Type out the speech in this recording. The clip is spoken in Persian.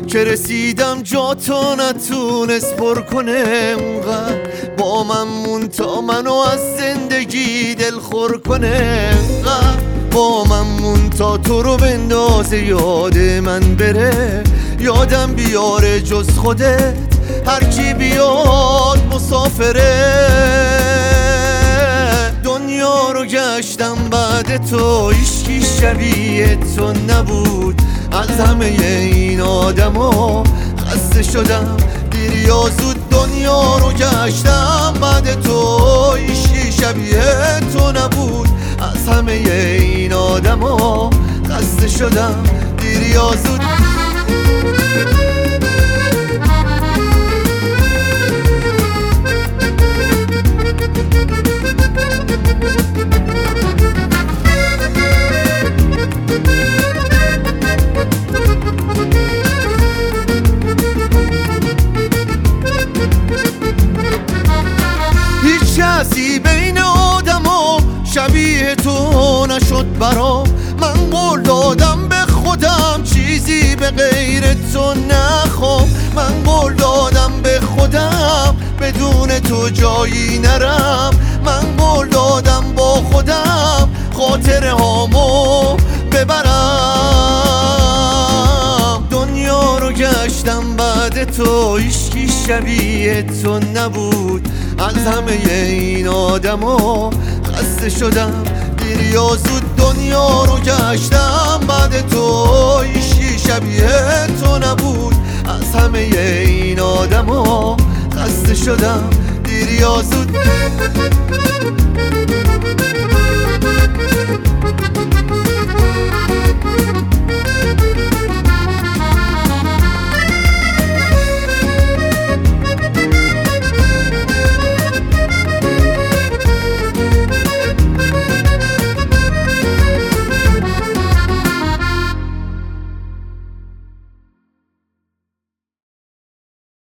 که رسیدم جا تو نتونست پر کنه اونقدر با من مون تا منو از زندگی دلخور کنه اونقدر با من مون تا تو رو بندازه یاد من بره یادم بیاره جز خودت هرکی بیاد مسافره دنیا رو گشتم بعد تو هیچکی شبیه تو نبود از همه این آدما خسته شدم دیر یا زود دنیا رو گشتم بعد تو هیچکی شبیه تو نبود از همه این آدما خسته شدم دیر یا زود کسی بین آدما شبیه تو نشد برام من قول دادم به خودم چیزی به غیر تو نخوام من قول دادم به خودم بدون تو جایی نرم من قول دادم با خودم خاطره هامو ببرم دنیا رو گشتم بعد تو هیچکی شبیه تو نبود از همه این آدما خسته شدم دیر یا زود دنیا رو گشتم بعد تو هیچکی شبیه تو نبود از همه این آدما خسته شدم دیر یا زود